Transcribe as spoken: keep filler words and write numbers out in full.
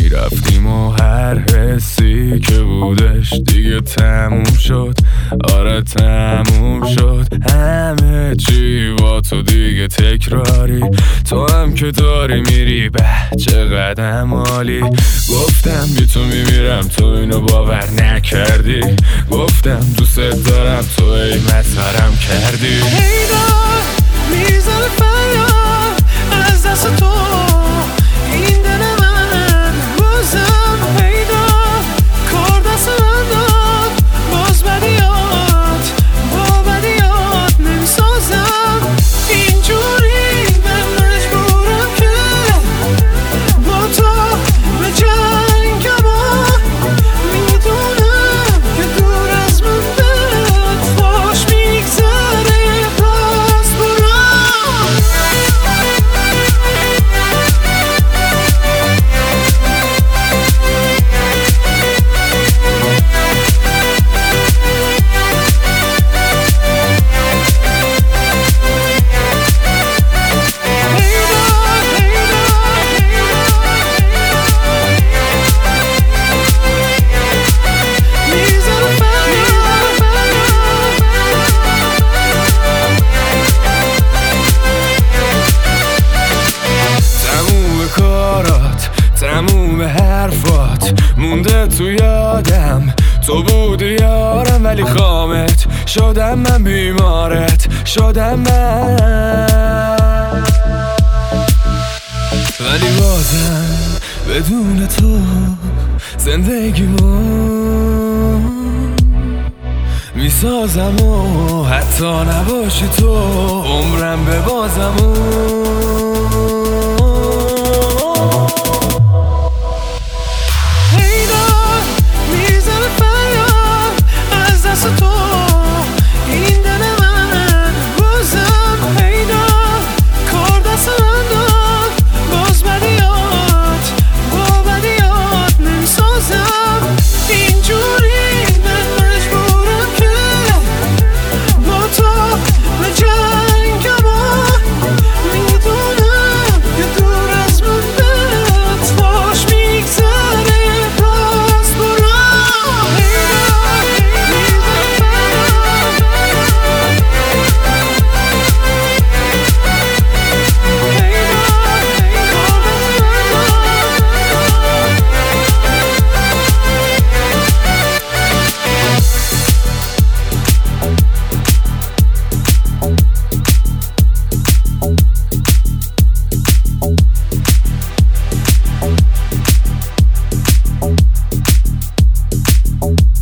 رفتیم و هر حسی که بودش دیگه تموم شد. آره تموم شد همه چی با تو دیگه تکراری. تو هم که داری میری به چقدر عالی. گفتم بی تو میمیرم تو اینو باور نکردی. گفتم دوست دارم تو ای مسخرم کردی. هیدار میزن فریاد از دست تو این دل من بازم. هیدار کار دست من داد باز بدیات با بدیات نمیسازم. اینجوری من مجبورم که با تو به جنگم و میدونم که دور از من بهت خوش میگذره باز برام. تموم حرفات مونده تو یادم. تو بودی یارم ولی خامت شدم من، بیمارت شدم من. ولی بازم بدون تو زندگیمو میسازم و حتی نباشی تو عمرم به بازمو. you